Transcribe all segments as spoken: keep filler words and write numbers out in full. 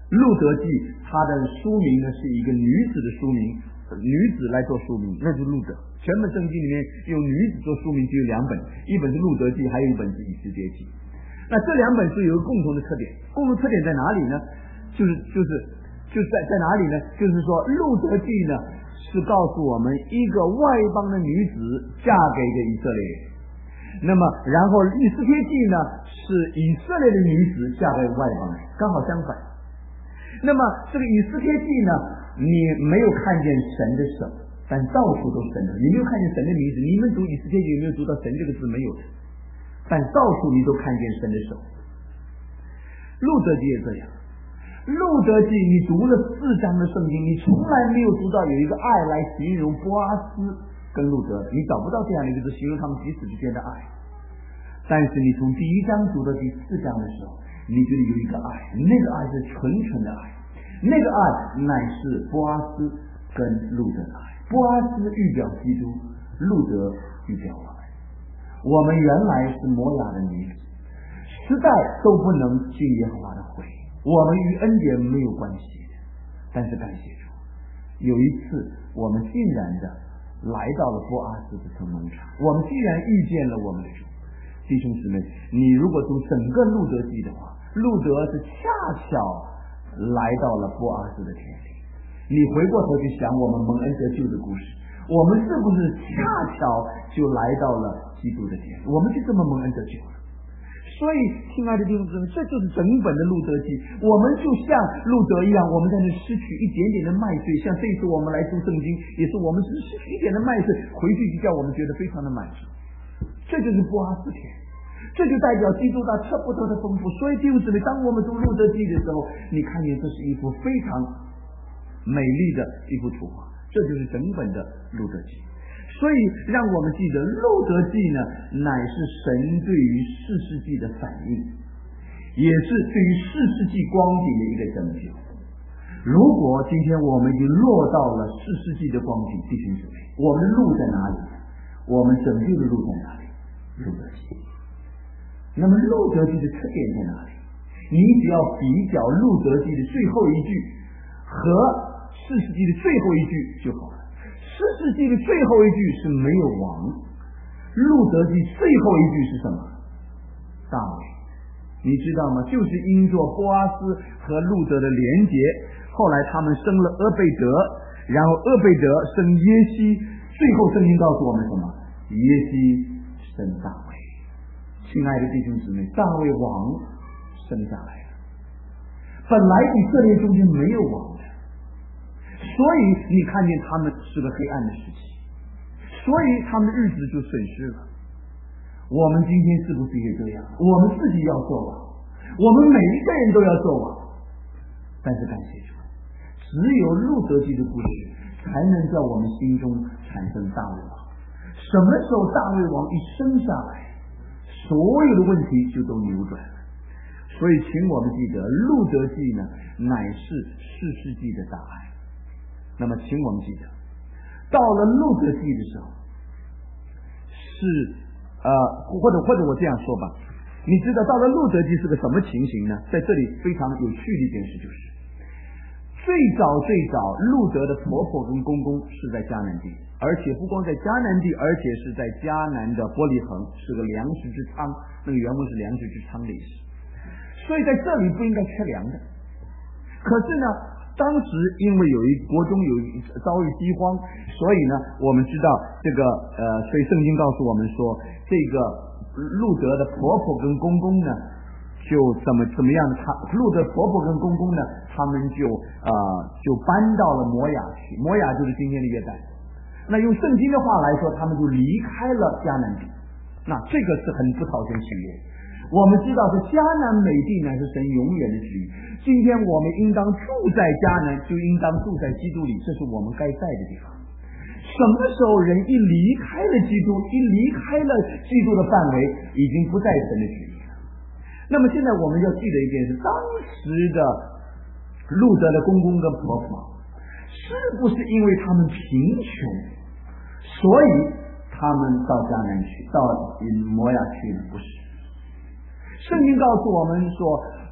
路德记它的书名呢是一个女子的书名，女子来做书名，那就是路德。全本圣经里面用女子做书名就有两本，一本是路德记，还有一本是以斯帖记。那这两本书有一个共同的特点，共同特点在哪里呢？就是就是就是在在哪里呢？就是说路德记呢是告诉我们一个外邦的女子嫁给一个以色列人，那么然后以斯帖记呢是以色列的女子嫁给外邦人，刚好相反。那么这个以斯帖记呢，你没有看见神的手，但到处都是神的，你没有看见神的名字。你们读以斯帖记有没有读到神这个字？没有的，但到处你都看见神的手。路德记也这样，路德记你读了四章的圣经，你从来没有读到有一个爱来形容波阿斯跟路德，你找不到这样的一个字形容他们彼此之间的爱。但是你从第一章读到第四章的时候，你觉得有一个爱，那个爱是纯纯的爱，那个爱乃是波阿斯跟路德的爱。波阿斯预表基督，路德预表我们。我们原来是摩押的女子，实在都不能进耶和华的会，我们与恩典没有关系的。但是感谢主，有一次我们竟然的来到了波阿斯的城门场，我们竟然遇见了我们的主。弟兄姊妹，你如果读整个路德记的话，路德是恰巧来到了波阿斯的田里。你回过头去想我们蒙恩得救的故事，我们是不是恰巧就来到了基督的田里？我们就这么蒙恩得救了。所以亲爱的弟兄姊妹，这就是整本的路德记。我们就像路德一样，我们在那失去一点点的麦穗，像这次我们来读圣经，也是我们只是失去一点的麦穗，回去就叫我们觉得非常的满足。这就是波阿斯田，这就代表基督他测不透的丰富。所以弟兄姊妹，当我们读路德记的时候，你看见这是一幅非常美丽的一幅图画，这就是整本的路德记。所以让我们记得，路德记呢乃是神对于士世纪的反应，也是对于士世纪光景的一个拯救。如果今天我们已经落到了士世纪的光景，弟兄姊妹，我们的路在哪里？我们拯救的路在哪里？路德记。那么路德记的特点在哪里？你只要比较路德记的最后一句和士世纪的最后一句就好了。士世纪的最后一句是没有王，路德记最后一句是什么？大卫。你知道吗？就是因着波阿斯和路德的连结，后来他们生了俄贝德，然后俄贝德生耶西，最后圣经告诉我们什么？耶西生大卫。亲爱的弟兄姊妹，大卫王生下来了。本来以色列中间没有王的，所以你看见他们是个黑暗的时期，所以他们日子就损失了。我们今天是不是也这样？我们自己要做王，我们每一个人都要做王。但是感谢主，只有路德记的故事才能在我们心中产生大卫王。什么时候大卫王一生下来，所有的问题就都扭转了。所以请我们记得，路德记呢乃是士世纪的答案。那么请我们记得，到了路德记的时候，是呃或者或者我这样说吧，你知道到了路德记是个什么情形呢？在这里非常有趣的一件事就是，最早最早路德的婆婆跟公公是在迦南地，而且不光在迦南地，而且是在迦南的伯利恒，是个粮食之仓，那个原文是粮食之仓的意思。所以在这里不应该缺粮的。可是呢，当时因为有一国中有一遭遇饥荒，所以呢，我们知道这个呃，所以圣经告诉我们说，这个路德的婆婆跟公公呢，就怎么怎么样？他路德婆婆跟公公呢，他们就呃就搬到了摩亚去，摩亚就是今天的约旦。那用圣经的话来说，他们就离开了迦南地。那这个是很不讨神喜悦。我们知道是迦南美地乃是神永远的旨意。今天我们应当住在迦南，就应当住在基督里，这是我们该在的地方。什么时候人一离开了基督，一离开了基督的范围，已经不在神的旨意了。那么现在我们要记得一件事，当时的路德的公公跟婆婆，是不是因为他们贫穷，所以他们到迦南去，到摩亚去呢？不是。圣经告诉我们说，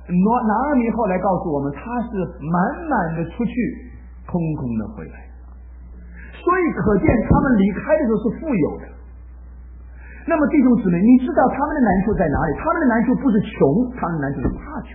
拿俄米后来告诉我们，他是满满的出去，空空的回来。所以可见他们离开的时候是富有的。那么弟兄姊妹，你知道他们的难处在哪里？他们的难处不是穷，他们的难处是怕穷。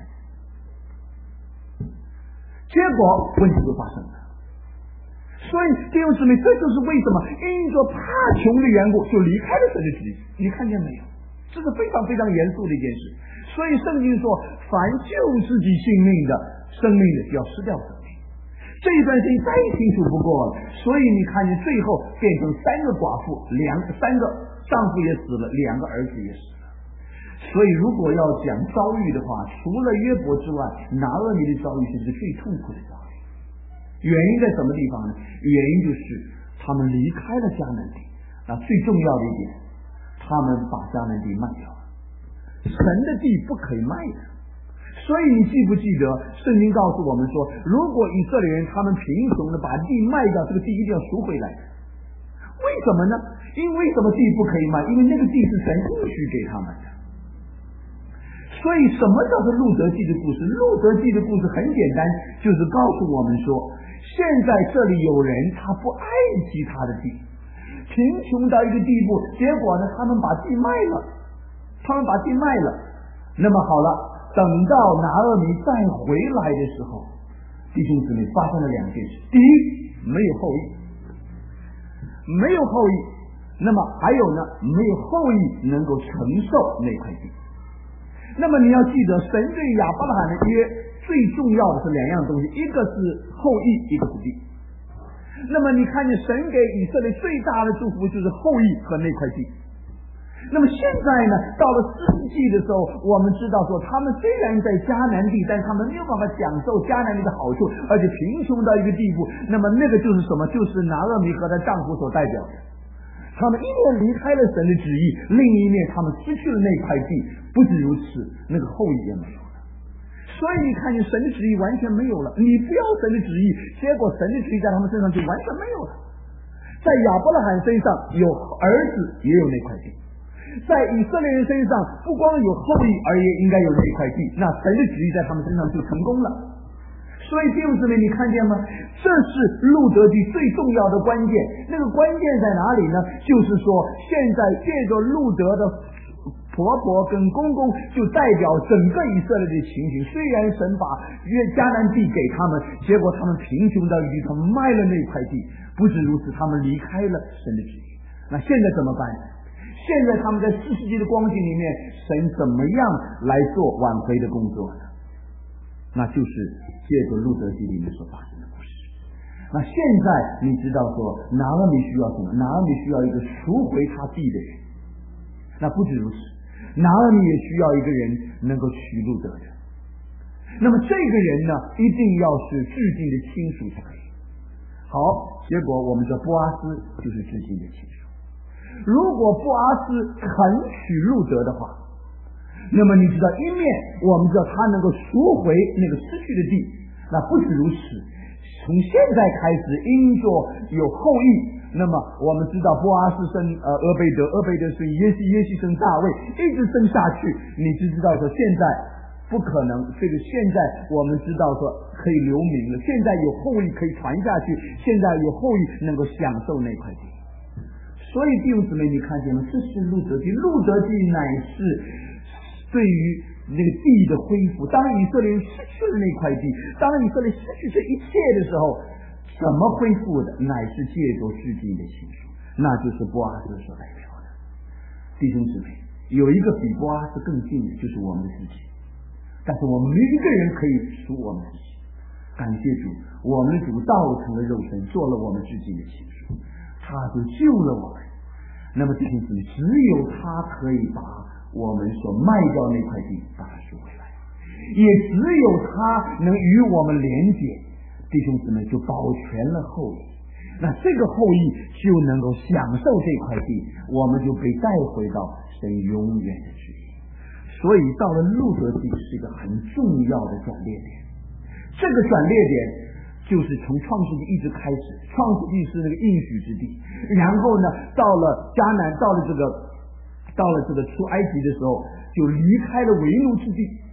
结果问题就发生了。所以弟兄姊妹，这就是为什么因着怕穷的缘故就离开了神的旨意。你看见没有？这是非常非常严肃的一件事。所以圣经说，凡救自己性命的生命的就要失掉生命。这一段事情再清楚不过了。所以你看见最后变成三个寡妇，两三个丈夫也死了，两个儿子也死了。所以如果要讲遭遇的话，除了约伯之外，拿俄米的遭遇是最痛苦的遭遇。原因在什么地方呢？原因就是他们离开了迦南地。那最重要的一点，他们把迦南地卖掉了。神的地不可以卖的。所以你记不记得圣经告诉我们说，如果以色列人他们贫穷的把地卖掉，这个地一定要赎回来的。为什么呢？因为什么地不可以卖？因为那个地是神应许给他们的。所以什么叫做路得记的故事？路得记的故事很简单，就是告诉我们说，现在这里有人他不爱惜他的地，贫穷到一个地步，结果呢他们把地卖了，他们把地卖了。那么好了，等到拿俄米再回来的时候，弟兄姊妹发生了两件事。第一，没有后裔，没有后裔，那么还有呢，没有后裔能够承受那块地。那么你要记得，神对亚伯拉罕的约最重要的是两样东西，一个是后裔，一个是地。那么你看见神给以色列最大的祝福就是后裔和那块地。那么现在呢，到了四世纪的时候，我们知道说，他们虽然在迦南地，但他们没有办法享受迦南地的好处，而且贫穷到一个地步。那么那个就是什么？就是拿俄米和她丈夫所代表的。他们一面离开了神的旨意，另一面他们失去了那块地。不止如此，那个后裔也没有了。所以你看见神的旨意完全没有了，你不要神的旨意，结果神的旨意在他们身上就完全没有了。在亚伯拉罕身上有儿子，也有那块地。在以色列人身上，不光有后裔，而也应该有那块地。那神的旨意在他们身上就成功了。所以弟兄姊妹，你看见吗？这是路得记最重要的关键。那个关键在哪里呢？就是说，现在借着路得的婆婆跟公公，就代表整个以色列的情形。虽然神把约迦南地给他们，结果他们贫穷到一他们卖了那块地。不止如此，他们离开了神的旨意。那现在怎么办？现在他们在四世纪的光景里面，神怎么样来做挽回的工作呢？那就是借着路得记里面所发生的故事。那现在你知道说，拿俄米需要什么？拿俄米需要一个赎回他地的人。那不止如此，拿俄米也需要一个人能够娶路得的。那么这个人呢，一定要是至近的亲属才可以。好，结果我们的波阿斯就是至近的亲属。如果波阿斯肯娶路得的话，那么你知道，一面我们知道他能够赎回那个失去的地，那不止如此，从现在开始因着有后裔，那么我们知道波阿斯生呃俄贝德，俄贝德生耶西，耶西生大卫，一直生下去，你就知道说现在不可能，这个现在我们知道说可以留名了，现在有后裔可以传下去，现在有后裔能够享受那块地。所以弟兄姊妹，你看见吗？这是路得记，路得记乃是对于那个地的恢复。当以色列人失去了那块地，当以色列失去这一切的时候，怎么恢复的？乃是借着至近的亲属，那就是波阿斯所代表的。弟兄姊妹，有一个比波阿斯更近的，就是我们自己。但是我们没有一个人可以赎我们自己。感谢主，我们的主道成了肉身，做了我们至近的亲属，他就救了我们。那么弟兄姊妹，只有他可以把我们所卖掉那块地把它赎回来，也只有他能与我们连结，弟兄姊妹就保全了后裔。那这个后裔就能够享受这块地，我们就被带回到神永远的旨意。所以到了路得记是一个很重要的转捩点。这个转捩点就是从创世纪一直开始，创世纪是那个应许之地，然后呢，到了迦南，到了这个，到了这个出埃及的时候，就离开了为奴之地，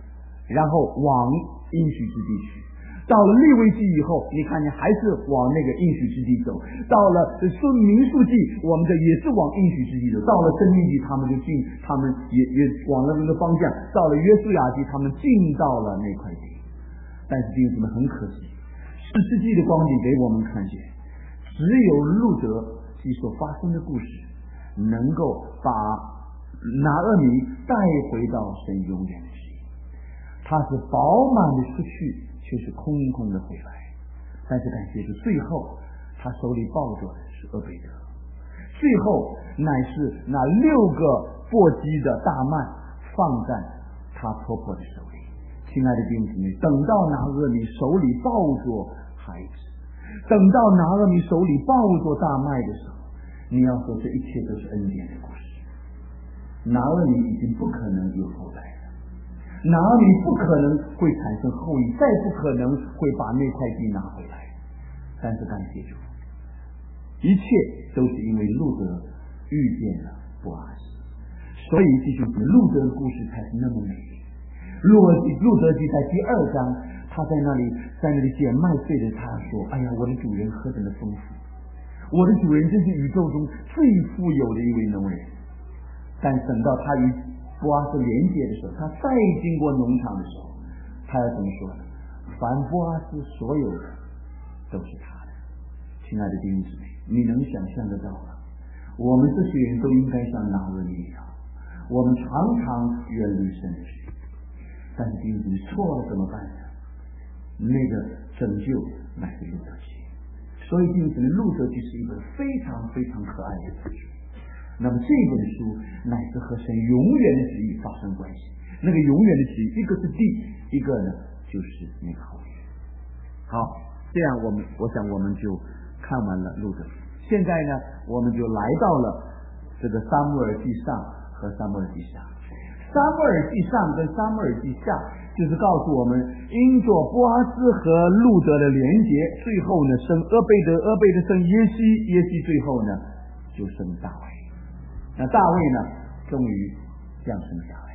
然后往应许之地去。到了利未记以后，你看见还是往那个应许之地走。到了说民数记，我们的也是往应许之地走。到了申命记，他们就进，他们也也往了那个方向。到了约书亚记，他们进到了那块地。但是弟兄们，很可惜，士师记的光景给我们看见，只有路得记所发生的故事，能够把拿俄米带回到神永远的旨意。他是饱满的出去，却是空空的回来。但是感谢主，最后他手里抱着的是俄贝德，最后乃是那六个簸箕的大麦放在他婆婆的手里。亲爱的弟兄姊妹，等到拿俄米手里抱着孩子，等到拿俄米手里抱着大麦的时候，你要说这一切都是恩典的故事。拿俄米已经不可能有后代了，拿俄米不可能会产生后裔，再不可能会把那块地拿回来。但是感谢主，一切都是因为路得遇见了波阿斯，所以弟兄姊妹，路得的故事才是那么美丽。路路得记在第二章，他在那里在那里捡麦穗的，他说：“哎呀，我的主人何等的丰富！我的主人真是宇宙中最富有的一位农人。”但等到他与波阿斯连接的时候，他再经过农场的时候，他要怎么说呢？凡波阿斯所有的都是他的。亲爱的弟兄姊妹，你能想象得到吗？我们这些人都应该像拿俄米一样，我们常常远离神的旨意。但是弟兄姊妹，错了怎么办呢？那个拯救乃是路得记。所以弟兄姊妹，路得记是一本非常非常可爱的书。那么这本书乃是和神永远的旨意发生关系。那个永远的旨意，一个是地，一个呢就是那个后裔。好，这样我们我想我们就看完了路得。现在呢，我们就来到了这个撒母耳记上和撒母耳记下。撒母耳记上跟撒母耳记下就是告诉我们，因着波阿斯和路得的连结，最后呢生俄贝德，俄贝德生耶西，耶西最后呢就生大卫。那大卫呢终于降生下来。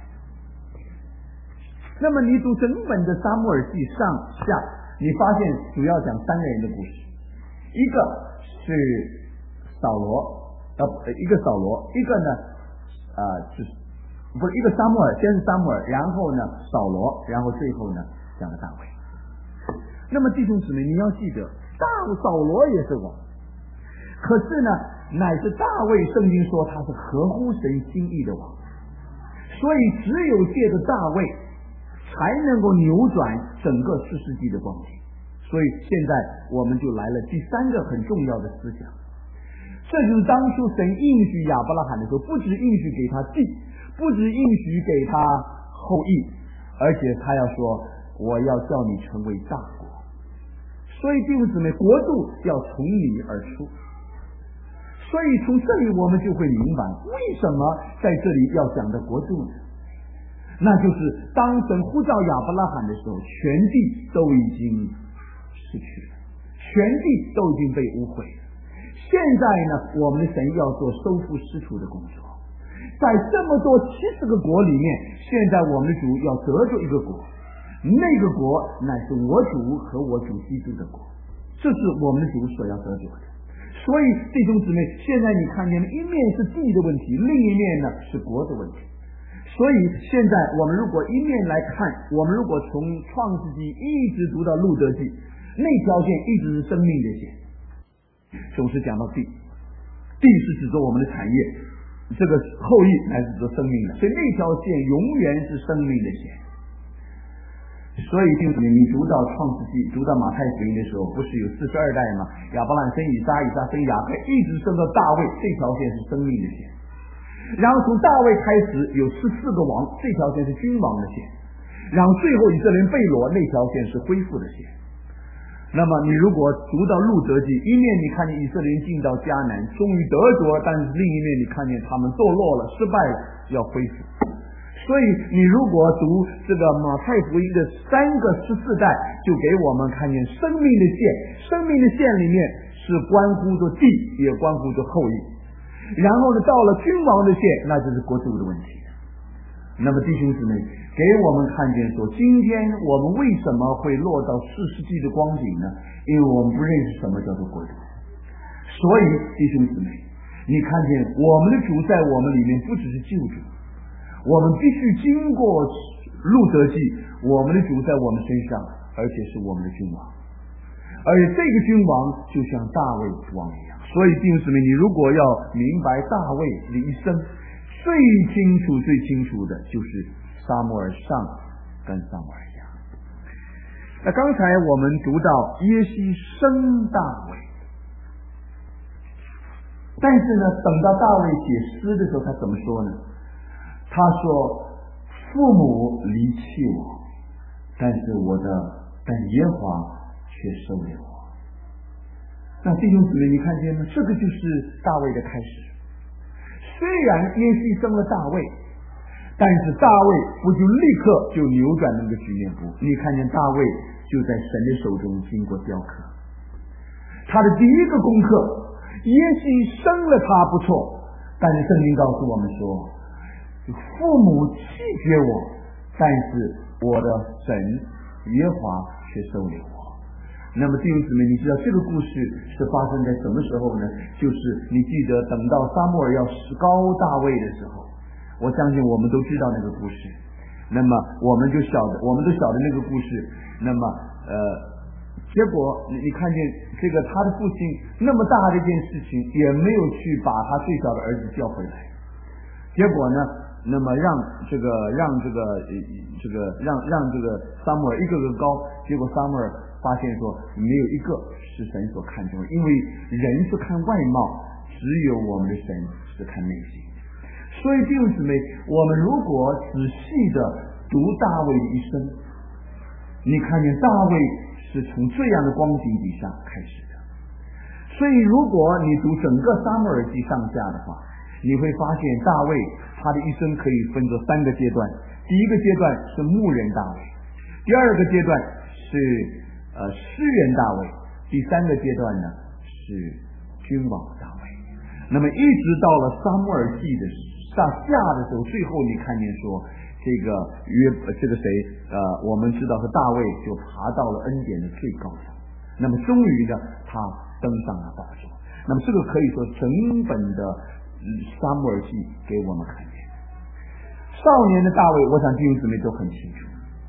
那么你读整本的撒母耳记上下，你发现主要讲三个人的故事，一个是扫罗，呃，一个扫罗，一个呢呃就是不是一个撒母耳，先是撒母耳，然后呢扫罗，然后最后呢讲了大卫。那么弟兄姊妹，你要记得，大扫罗也是王，可是呢乃是大卫，圣经说他是合乎神心意的王，所以只有借着大卫才能够扭转整个士师记的光景。所以现在我们就来了第三个很重要的思想，这就是当初神应许亚伯拉罕的时候，不只应许给他地，不只应许给他后裔，而且他要说我要叫你成为大国。所以弟兄姊妹，国度要从你而出。所以从这里我们就会明白，为什么在这里要讲的国度呢？那就是当神呼召亚伯拉罕的时候，全地都已经失去了，全地都已经被污秽了。现在呢，我们的神要做收复失土的工作。在这么多七十个国里面，现在我们的主要得着一个国，那个国乃是我主和我主基督的国，这是我们的主所要得着的。所以弟兄姊妹，现在你看见一面是地的问题，另一面呢是国的问题。所以现在我们如果一面来看，我们如果从创世纪一直读到路得记，那条线一直是生命的线，总是讲到地，地是指着我们的产业，这个后裔乃是指着生命的，所以那条线永远是生命的线。所以弟兄姊妹，你读到创世纪，读到马太福音的时候，不是有四十二代吗？亚伯兰生以撒，以撒生雅各，一直生到大卫，这条线是生命的线。然后从大卫开始有十四个王，这条线是君王的线。然后最后以色列人被掳，那条线是恢复的线。那么你如果读到路得记，一面你看见以色列人进到迦南，终于得着，但是另一面你看见他们堕落了，失败了，要恢复。所以你如果读这个马太福音的三个十四代，就给我们看见生命的线，生命的线里面是关乎着地，也关乎着后裔。然后呢，到了君王的线，那就是国度的问题。 那么弟兄姊妹，给我们看见说，今天我们为什么会落到四世纪的光景呢？因为我们不认识什么叫做国度。所以弟兄姊妹，你看见我们的主在我们里面不只是救主，我们必须经过路得记，我们的主在我们身上，而且是我们的君王，而且这个君王就像大卫王一样。所以弟兄姊妹，你如果要明白大卫的一生，最清楚最清楚的就是撒母耳上跟撒母耳下。那刚才我们读到耶西生大卫，但是呢，等到大卫写诗的时候，他怎么说呢？他说：“父母离弃我，但是我的但耶和华却收留我。”那弟兄姊妹，你看见吗？这个就是大卫的开始。虽然耶西生了大卫，但是大卫不就立刻就扭转那个局面不？你看见大卫就在神的手中经过雕刻。他的第一个功课，耶西生了他不错，但是圣经告诉我们说，父母弃绝我，但是我的神耶和华却收留我。那么弟兄姊妹，你知道这个故事是发生在什么时候呢？就是你记得等到撒母耳要石膏大卫的时候，我相信我们都知道那个故事。那么我们就晓得，我们都晓得那个故事。那么呃，结果你你看见这个他的父亲那么大的一件事情，也没有去把他最小的儿子叫回来。结果呢，那么让这个让这个这个让让这个撒母耳一个个高，结果撒母耳发现说没有一个是神所看重的，因为人是看外貌，只有我们的神是看内心。所以弟兄姊妹，我们如果仔细的读大卫的一生，你看见大卫是从这样的光景底下开始的。所以如果你读整个撒母耳记上下的话，你会发现大卫他的一生可以分作三个阶段。第一个阶段是牧人大卫，第二个阶段是呃诗人大卫，第三个阶段呢是君王大卫。那么一直到了撒母耳记的上下的时候，最后你看见说这个约这个谁呃我们知道是大卫就爬到了恩典的最高峰，那么终于呢他登上了宝座。那么这个可以说整本的撒母耳记给我们看见。少年的大卫，我想弟兄姊妹都很清楚。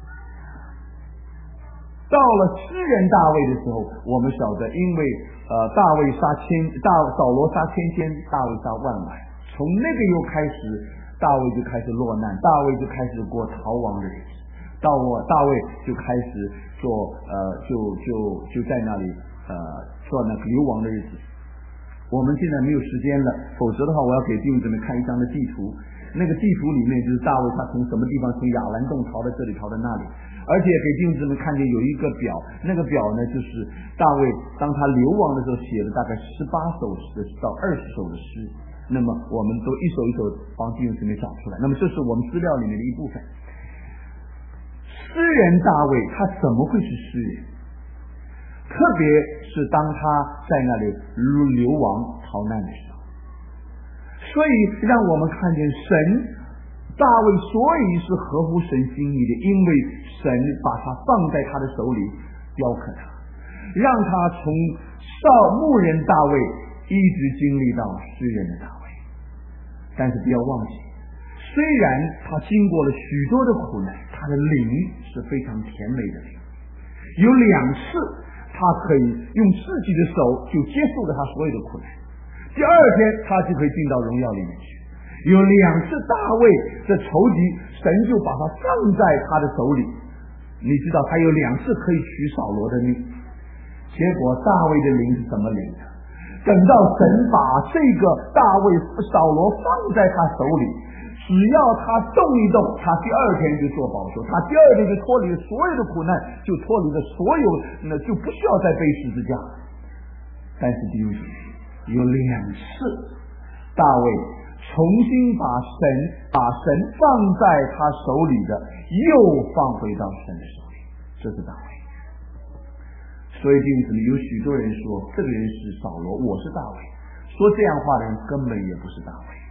到了诗人大卫的时候，我们晓得，因为呃大卫杀千大扫罗杀千千，大卫杀万万，从那个又开始，大卫就开始落难，大卫就开始过逃亡的日子，到我大卫就开始做呃就就就在那里呃做那个流亡的日子。我们现在没有时间了，否则的话我要给弟兄姊妹看一张的地图。那个地图里面就是大卫他从什么地方从亚兰洞逃到这里逃到那里，而且给弟兄姊妹看见有一个表，那个表呢就是大卫当他流亡的时候写了大概十八首到二十首的诗，那么我们都一首一首帮弟兄姊妹找出来。那么这是我们资料里面的一部分。诗人大卫他怎么会是诗人？特别是当他在那里流亡逃难的时候，所以让我们看见神大卫所以是合乎神心意的，因为神把他放在他的手里雕刻他，让他从少牧人大卫一直经历到诗人的大卫。但是不要忘记，虽然他经过了许多的苦难，他的灵是非常甜美的灵，有两次他可以用自己的手就接受了他所有的苦难，第二天他就可以进到荣耀里面去。有两次大卫的仇敌，神就把他放在他的手里，你知道他有两次可以取扫罗的命，结果大卫的灵是怎么灵的？等到神把这个大卫扫罗放在他手里，只要他动一动，他第二天就做保守，他第二天就脱离了所有的苦难，就脱离了所有，那就不需要再背十字架。但是弟兄姊妹，有两次大卫重新把神把神放在他手里的又放回到神的手里，这是大卫。所以弟兄姊妹，有许多人说这个人是扫罗，我是大卫，说这样话的人根本也不是大卫。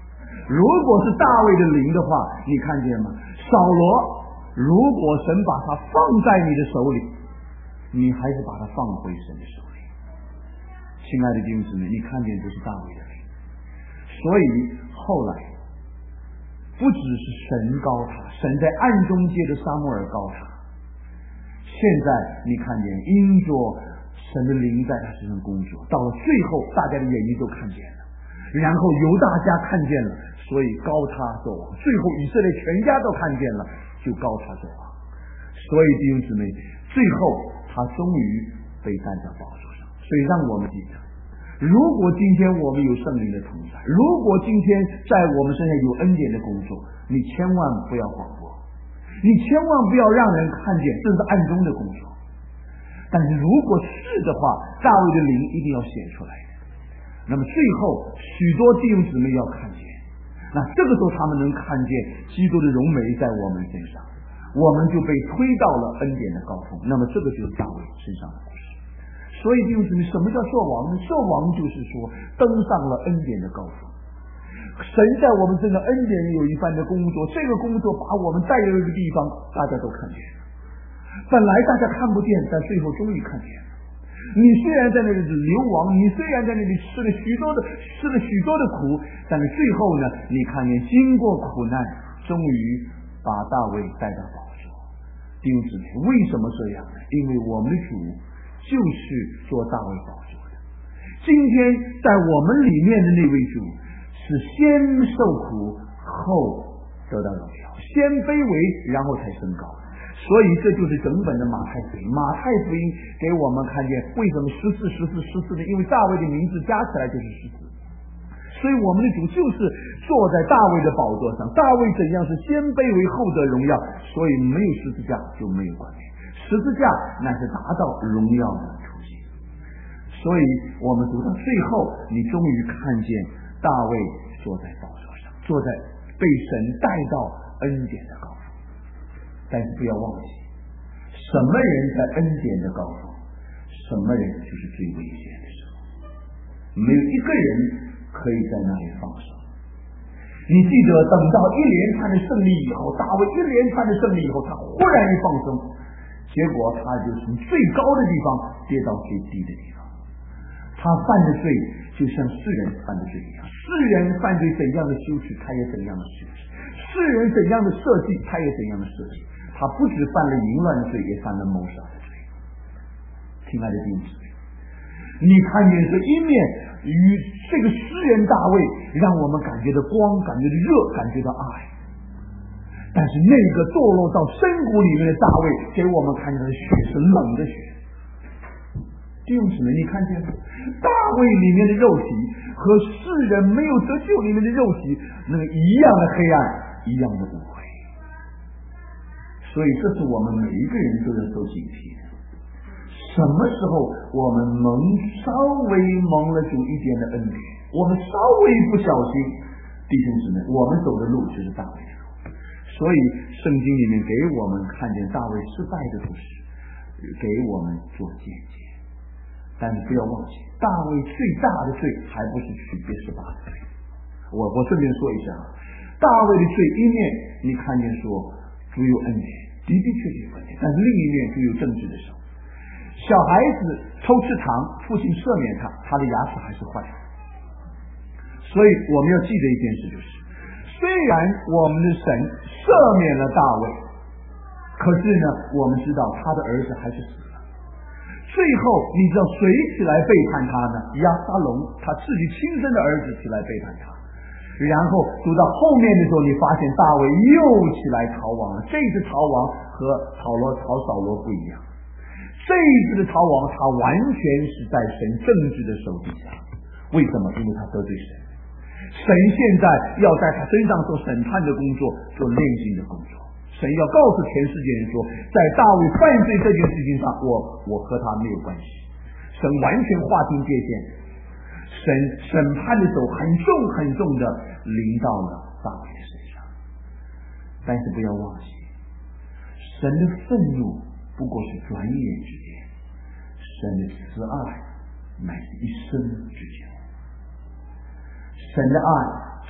如果是大卫的灵的话，你看见吗？扫罗，如果神把他放在你的手里，你还是把他放回神的手里。亲爱的弟兄姊妹，你看见这是大卫的灵。所以后来不只是神高他，神在暗中借着撒母耳高他，现在你看见因着神的灵在他身上工作，到了最后大家的眼睛都看见了，然后犹大家看见了，所以高他做王，最后以色列全家都看见了，就高他做王。所以弟兄姊妹，最后他终于被担在宝座上。所以让我们记得，如果今天我们有圣灵的同在，如果今天在我们身上有恩典的工作，你千万不要谎说，你千万不要让人看见这是暗中的工作。但是如果是的话，大卫的灵一定要显出来的。那么最后许多弟兄姊妹要看见，那这个时候他们能看见基督的荣美在我们身上，我们就被推到了恩典的高峰。那么这个就是大卫身上的故事。所以弟兄姊妹，什么叫做王呢？做王就是说登上了恩典的高峰。神在我们身上恩典有一番的工作，这个工作把我们带到一个地方，大家都看见了。本来大家看不见，但最后终于看见了。你虽然在那里流亡，你虽然在那里吃了许多的吃了许多的苦，但是最后呢，你看见经过苦难，终于把大卫带到宝座。弟兄姊妹，为什么这样呢？因为我们的主就是做大卫宝座的。今天在我们里面的那位主是先受苦后得到荣耀，先卑微然后才升高。所以这就是整本的马太福音。马太福音给我们看见为什么十四十四十四呢？因为大卫的名字加起来就是十四，所以我们的主就是坐在大卫的宝座上。大卫怎样是先卑微后得荣耀，所以没有十字架就没有冠冕，十字架乃是达到荣耀的途径。所以我们读到最后，你终于看见大卫坐在宝座上，坐在被神带到恩典的高峰。但是不要忘记，什么人在恩典的高峰，什么人就是最危险的时候。没有一个人可以在那里放手。你记得等到一连串的胜利以后，大卫一连串的胜利以后，他忽然一放松，结果他就从最高的地方跌到最低的地方。他犯的罪就像世人犯的罪一样，世人犯罪怎样的羞耻，他也怎样的羞耻；世人怎样的设计，他也怎样的设计。他不只犯了淫乱的罪，也犯了谋杀的罪。亲爱的弟兄姊妹，你看见这一面与这个诗人大卫，让我们感觉到光，感觉到热，感觉到爱。但是那个堕落到深谷里面的大卫，给我们看见的血是冷的血。弟兄姊妹，你看见大卫里面的肉体和世人没有得救里面的肉体，那个一样的黑暗，一样的污秽。所以这是我们每一个人都要受警惕的。什么时候我们蒙稍微蒙了主一点的恩典，我们稍微不小心，弟兄姊妹，我们走的路就是大卫的路。所以圣经里面给我们看见大卫失败的故事，给我们做见解。但是不要忘记，大卫最大的罪还不是娶别是巴的罪。我我顺便说一下，大卫的罪一面你看见说主有恩典，的的确确有恩典，但是另一面就有政治的手。小孩子偷吃糖，父亲赦免他，他的牙齿还是坏的。所以我们要记得一件事，就是虽然我们的神赦免了大卫，可是呢，我们知道他的儿子还是死了。最后你知道谁起来背叛他呢？押沙龙，他自己亲生的儿子起来背叛他。然后读到后面的时候，你发现大卫又起来逃亡了。这次逃亡和扫罗逃扫罗不一样，这一次的逃亡他完全是在神政治的手底下。为什么？因为他得罪神，神现在要在他身上做审判的工作，做炼净的工作。神要告诉全世界人说，在大卫犯罪这件事情上，我我和他没有关系。神完全划清界限，神审判的手很重很重的临到了大卫的身上。但是不要忘记，神的愤怒不过是转眼之间，神的慈爱乃是一生之久。神的爱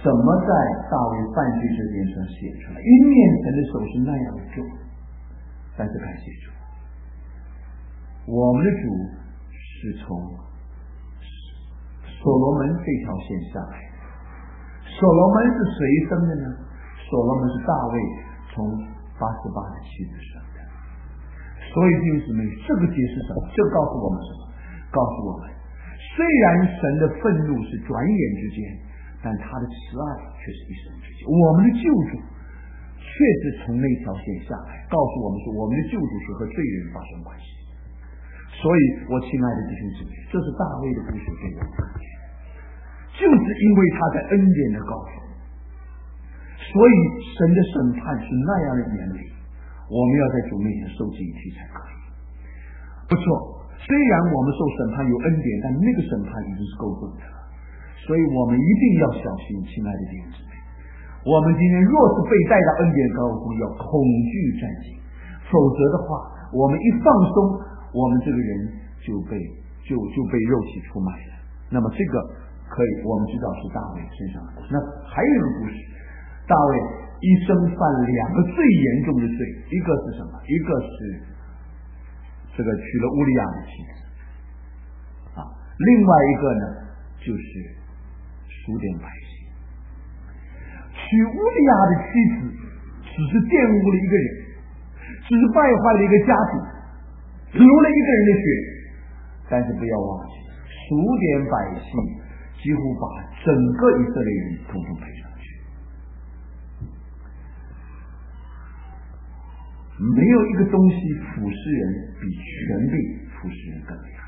怎么在大卫犯罪这件事写出来？一面神的手是那样的重，但是感谢主，我们的主是从所罗门这条线下来的。所罗门是谁生的呢？所罗门是大卫从八十八的妻子生的。所以弟兄姊妹，这个解释什么？这告诉我们什么？告诉我们，虽然神的愤怒是转眼之间，但他的慈爱却是一生之久。我们的救主确实从那条线下来，告诉我们说，我们的救主是和罪人发生关系。所以我亲爱的弟兄姊妹，这是大卫的故事给我们看见，就是因为他在恩典的高峰，所以神的审判是那样的严厉，我们要在主面前受这一题才可以。不错，虽然我们受审判有恩典，但那个审判已经是够重的了，所以我们一定要小心，亲爱的弟兄姊妹，我们今天若是被带到恩典高峰，要恐惧战兢，否则的话，我们一放松，我们这个人就被就就被肉体出卖了。那么这个可以我们知道是大卫身上的。那还有一个故事，大卫一生犯两个最严重的罪，一个是什么？一个是这个娶了乌利亚的妻子啊，另外一个呢就是数点百姓。娶乌利亚的妻子只是玷污了一个人，只是败坏了一个家庭，流了一个人的血，但是不要忘记，数点百姓几乎把整个以色列人统统赔上去。没有一个东西腐蚀人比权力腐蚀人更厉害。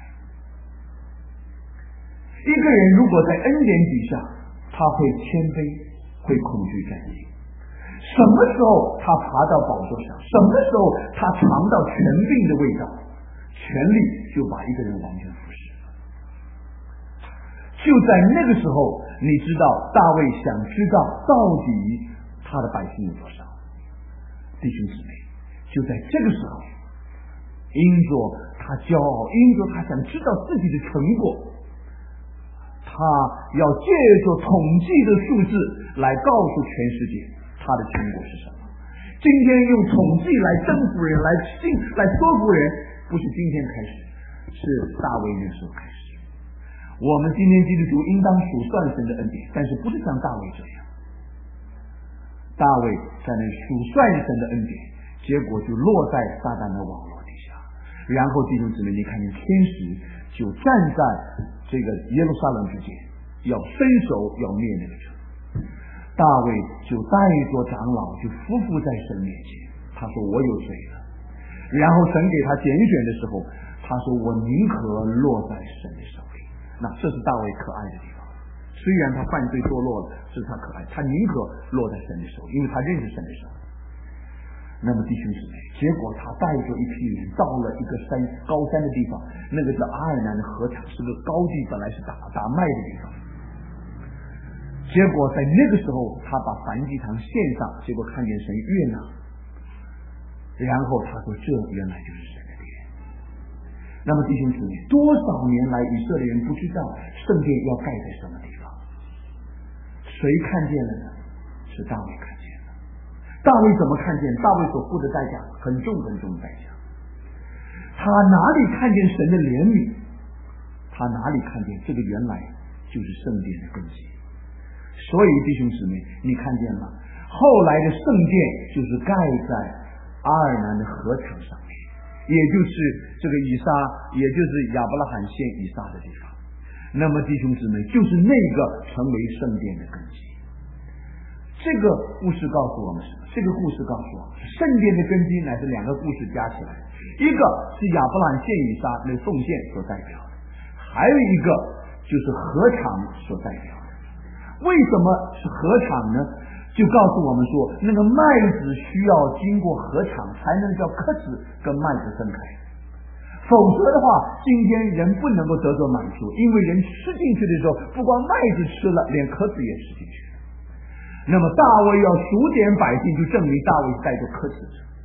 一个人如果在恩典底下，他会谦卑，会恐惧战兢。什么时候他爬到宝座上，什么时候他尝到权柄的味道，权力就把一个人完全腐蚀了。就在那个时候，你知道大卫想知道到底他的百姓有多少。弟兄姊妹，就在这个时候，因着他骄傲，因着他想知道自己的成果，他要借着统计的数字来告诉全世界他的成果是什么。今天用统计来征服人，来信来说服人，不是今天开始，是大卫那时候开始。我们今天基督徒应当数算神的恩典，但是不是像大卫这样。大卫在那数算神的恩典，结果就落在撒旦的网络底下。然后弟兄姊妹，你看见天使就站在这个耶路撒冷之间，要伸手要灭那个城。大卫就带着长老就匍匐在神面前，他说我有罪了。然后神给他拣选的时候，他说我宁可落在神的手里。那这是大卫可爱的地方，虽然他犯罪堕落了，这是他可爱，他宁可落在神的手里，因为他认识神的手。那么弟兄姊妹，结果他带着一批人到了一个山高山的地方，那个叫阿尔南的河场，是个高地，本来是打打麦的地方。结果在那个时候，他把燔祭坛献上，结果看见神悦纳，然后他说这原来就是神的殿。那么弟兄姊妹，多少年来以色列人不知道圣殿要盖在什么地方，谁看见了呢？是大卫看见了。大卫怎么看见？大卫所付的代价很重很重的代价。他哪里看见神的怜悯？他哪里看见这个原来就是圣殿的根基？所以弟兄姊妹，你看见了，后来的圣殿就是盖在阿尔南的河场上面，也就是这个以撒，也就是亚伯拉罕献以撒的地方。那么弟兄姊妹，就是那个成为圣殿的根基。这个故事告诉我们什么？这个故事告诉我们，圣殿的根基乃是两个故事加起来，一个是亚伯拉罕献以撒那奉献所代表的，还有一个就是禾场所代表的。为什么是禾场呢？就告诉我们说，那个麦子需要经过禾场才能叫棵子跟麦子分开，否则的话，今天人不能够得着满足，因为人吃进去的时候，不光麦子吃了，连棵子也吃进去了。那么大卫要数点百姓，就证明大卫带着棵子